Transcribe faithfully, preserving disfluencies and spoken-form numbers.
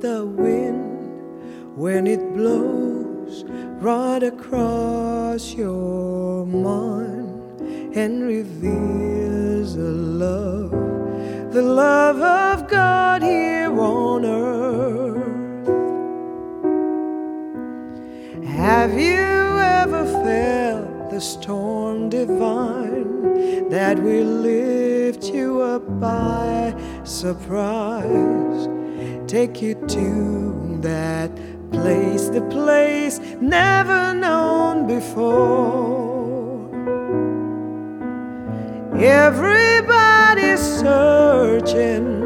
the wind when it blows right across your mind and reveals the love, the love of God here on earth. Have you ever felt the storm divine that will lift you up by surprise, take you to that place, the place never known before? Everybody's searching